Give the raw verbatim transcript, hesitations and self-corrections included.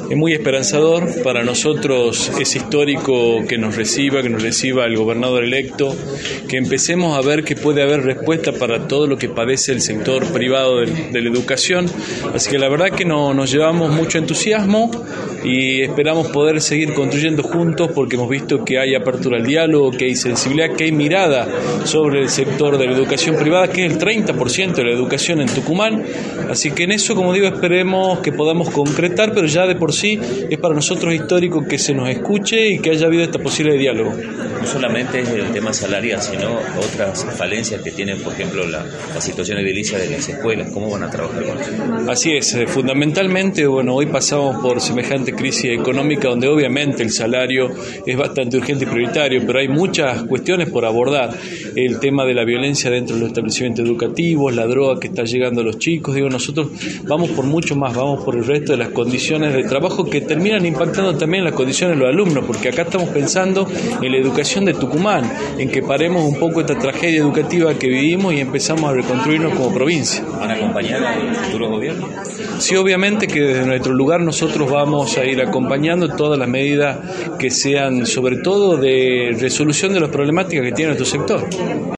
Es muy esperanzador, para nosotros es histórico que nos reciba, que nos reciba el gobernador electo, que empecemos a ver que puede haber respuesta para todo lo que padece el sector privado de, de la educación, así que la verdad que no, nos llevamos mucho entusiasmo y esperamos poder seguir construyendo juntos porque hemos visto que hay apertura al diálogo, que hay sensibilidad, que hay mirada sobre el sector de la educación privada, que es el treinta por ciento de la educación en Tucumán, así que en eso, como digo, esperemos que podamos concretar, pero ya de por sí es para nosotros histórico que se nos escuche y que haya habido esta posibilidad de diálogo. No solamente es el tema salarial, sino otras falencias que tienen, por ejemplo, la, la situación edilicia de las escuelas. ¿Cómo van a trabajar con eso? Así es, fundamentalmente, bueno, hoy pasamos por semejante crisis económica donde obviamente el salario es bastante urgente y prioritario, pero hay muchas cuestiones por abordar. El tema de la violencia dentro de los establecimientos educativos, la droga que está llegando a los chicos, digo, nosotros vamos por mucho más, vamos por el resto de las condiciones de trabajo que terminan impactando también las condiciones de los alumnos, porque acá estamos pensando en la educación de Tucumán, en que paremos un poco esta tragedia educativa que vivimos y empezamos a reconstruirnos como provincia. ¿Van a acompañar al futuro gobierno? Sí, obviamente que desde nuestro lugar nosotros vamos a ir acompañando todas las medidas que sean, sobre todo, de resolución de las problemáticas que tiene nuestro sector.